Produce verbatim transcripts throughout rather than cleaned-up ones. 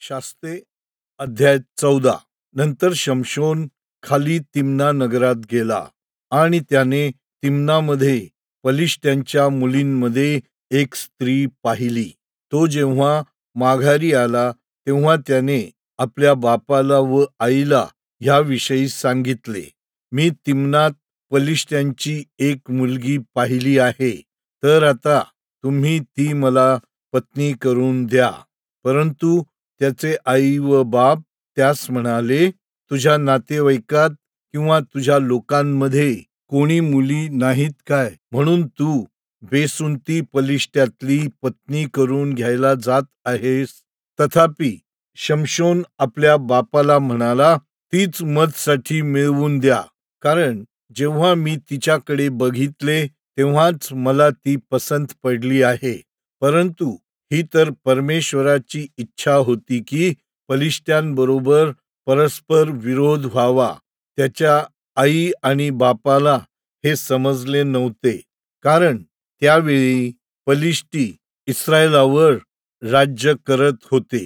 शास्ते अध्याय चौदा. नंतर शमशोन खाली तिम्ना नगरात गेला आणि त्याने तिम्नामध्ये पलिश्त्यांच्या मुलींमध्ये एक स्त्री पाहिली. तो जेव्हा माघारी आला तेव्हा त्याने आपल्या बापाला व आईला ह्याविषयी सांगितले, मी तिम्नात पलिश्त्यांची एक मुलगी पाहिली आहे, तर आता तुम्ही ती मला पत्नी करून द्या. परंतु त्याचे आई व बाप त्यास म्हणाले, तुझ्या नातेवाईकात किंवा तुझ्या लोकांमध्ये कोणी मुली नाहीत काय, म्हणून तू बेसुंती पलिश्त्यातली पत्नी करून घ्यायला जात आहेस? तथापि शमशोन आपल्या बापाला म्हणाला, तीच मजसाठी मिळवून द्या, कारण जेव्हा मी तिच्याकडे बघितले तेव्हाच मला ती पसंत पडली आहे. परंतु ही तर परमेश्वराची इच्छा होती की पलिश्त्यांबरोबर परस्पर विरोध व्हावा. त्याच्या आई आणि बापाला हे समजले नव्हते, कारण त्यावेळी पलिश्ती इस्रायलावर राज्य करत होते.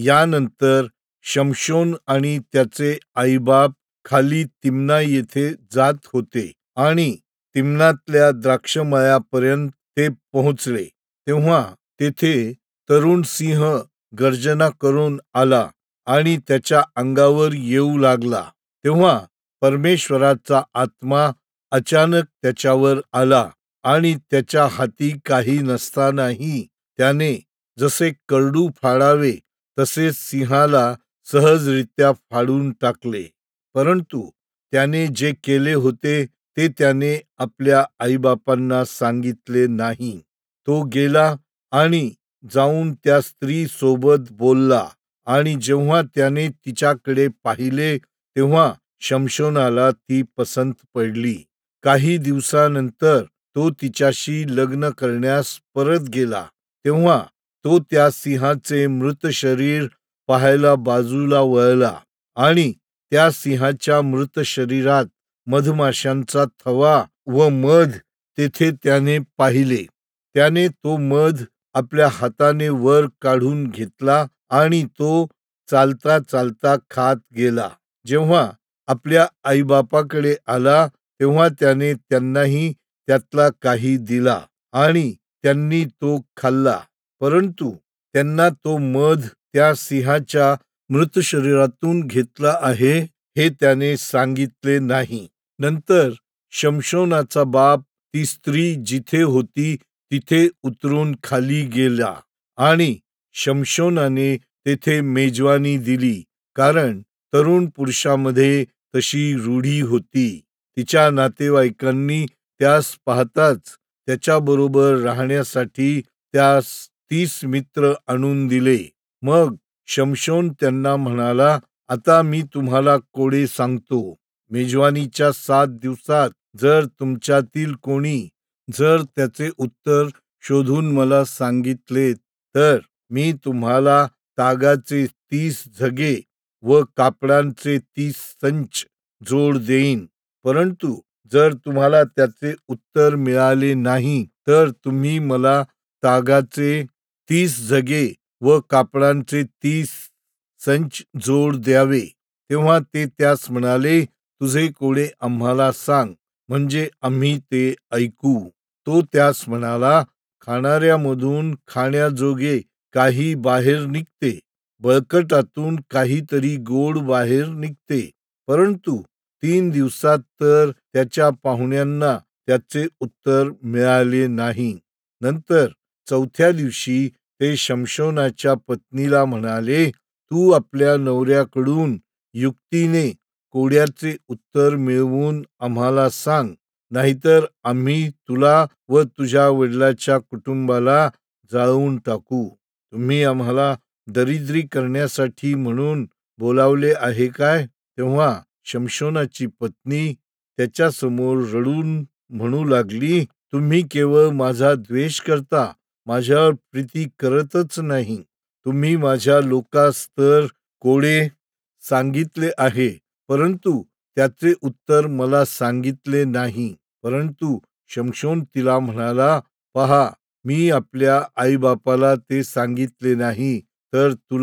यानंतर शमशोन आणि त्याचे आईबाप खाली तिम्ना येथे जात होते आणि तिम्नातल्या द्राक्षमळ्यापर्यंत ते पोहोचले. तेव्हा तेथे तरुण सिंह गर्जना करून आला आणि त्याच्या अंगावर येऊ लागला. तेव्हा परमेश्वराचा आत्मा अचानक त्याच्यावर आला आणि त्याच्या हाती काही नसतानाही त्याने जसे करडू फाडावे तसे सिंहाला सहजरित्या फाडून टाकले. परंतु त्याने जे केले होते ते त्याने आपल्या आईबापांना सांगितले नाही. तो गेला आणि जाऊन त्या स्त्री सोबत बोलला आणि जेव्हा त्याने तिच्याकडे पाहिले तेव्हा शमशोनाला ती पसंत पडली. काही दिवसानंतर तो तिच्याशी लग्न करण्यास परत गेला. तेव्हा तो त्या सिंहाचे मृत शरीर पाहायला बाजूला वळला आणि त्या सिंहाच्या मृत शरीरात मधमाशांचा थवा व मध तेथे त्याने पाहिले. त्याने तो मध आपल्या हाताने वर काढून घेतला आणि तो चालता चालता खात गेला. जेव्हा आपल्या आईबापाकडे आला तेव्हा त्याने त्यांनाही त्यातला काही दिला आणि त्यांनी तो खाल्ला. परंतु त्यांना तो मध त्या सिंहाच्या मृत शरीरातून घेतला आहे हे त्याने सांगितले नाही. नंतर शमशोनाचा बाप ती स्त्री जिथे होती तिथे उतरून खाली गेला आणि शमशोनाने तेथे मेजवानी दिली, कारण तरुण पुरुषामध्ये तशी रूढी होती. तिच्या नातेवाईकांनी त्यास पाहताच त्याच्याबरोबर राहण्यासाठी त्यास तीस मित्र आणून दिले. मग शमशोन त्यांना म्हणाला, आता मी तुम्हाला कोडे सांगतो. मेजवानीच्या सात दिवसात जर तुमच्यातील कोणी जर त्याचे उत्तर शोधून मला सांगितले तर मी तुम्हाला तागाचे तीस झगे व कापडांचे तीस संच जोड देईन. परंतु जर तुम्हाला त्याचे उत्तर मिळाले नाही तर तुम्ही मला तागाचे तीस झगे व कापडांचे तीस संच जोड द्यावे. तेव्हा ते त्यास म्हणाले, तुझे कोडे आम्हाला सांग, म्हणजे आम्ही ते ऐकू. तो त्यास म्हणाला, खाणाऱ्यामधून खाण्याजोगे काही बाहेर निघते, बळकटातून काहीतरी गोड बाहेर निघते. परंतु तीन दिवसात तर त्याच्या पाहुण्यांना त्याचे उत्तर मिळाले नाही. नंतर चौथ्या दिवशी ते शमशोनाच्या पत्नीला म्हणाले, तू आपल्या नवऱ्याकडून युक्तीने कोड्याचे उत्तर मिळवून आम्हाला सांग, नाहीतर आम्ही तुला व तुझ्या वडिलाच्या कुटुंबाला जाळून टाकू. तुम्ही आम्हाला दरिद्री करण्यासाठी म्हणून बोलावले आहे काय? तेव्हा शमशोनाची पत्नी त्याच्यासमोर रडून म्हणू लागली, तुम्ही केवळ माझा द्वेष करता, माझ्यावर प्रीती करतच नाही. तुम्ही माझ्या लोकास तर कोडे सांगितले आहे, परंतु त्याचे उत्तर मला सांगितले नाही. परंतु शमशोन तिला म्हणाला, पहा, मी आपल्या आईबापाला ते सांगितले नाही, तर तुला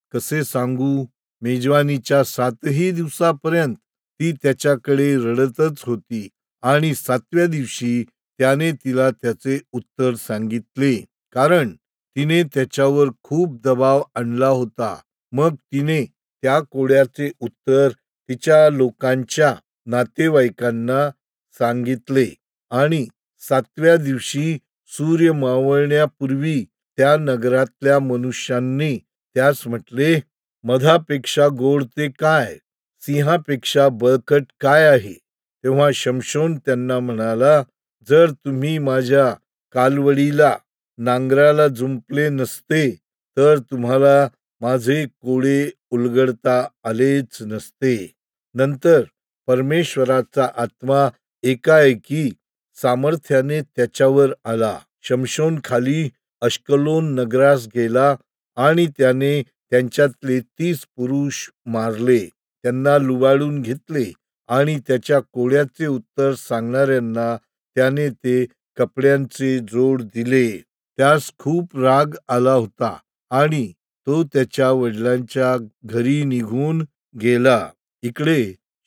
कसे सांगू. मेजवानीच्या सातही दिवसापर्यंत ती त्याच्याकडे रडतच होती आणि सातव्या दिवशी त्याने तिला त्याचे उत्तर सांगितले, कारण तिने त्याच्यावर खूप दबाव आणला होता. मग तिने त्या कोड्याचे उत्तर तिच्या लोकांच्या नातेवाईकांना सांगितले आणि सातव्या दिवशी सूर्य मावळण्यापूर्वी त्या नगरातल्या मनुष्यांनी त्यास म्हटले, मधापेक्षा गोड ते काय, सिंहापेक्षा बळकट काय आहे. तेव्हा शमशोन त्यांना म्हणाला, जर तुम्ही माझ्या कालवडीला नांगराला जुंपले नसते तर तुम्हाला माझे कोडे उलगडता आलेच नसते. नंतर परमेश्वराचा आत्मा एकाएकी सामर्थ्याने त्याच्यावर आला. शमशोन खाली अश्कलोन नगरास गेला आणि त्याने त्यांच्यातले तीस पुरुष मारले, त्यांना लुबाडून घेतले आणि त्याच्या कोड्याचे उत्तर सांगणाऱ्यांना त्याने ते कपड्यांचे जोड दिले. त्यास खूप राग आला होता आणि तो त्याच्या वडिलांच्या घरी निघून गेला. इकडे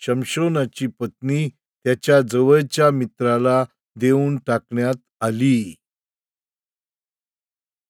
शमशोनाची पत्नी त्याच्या जवळच्या मित्राला देऊन टाकण्यात आली.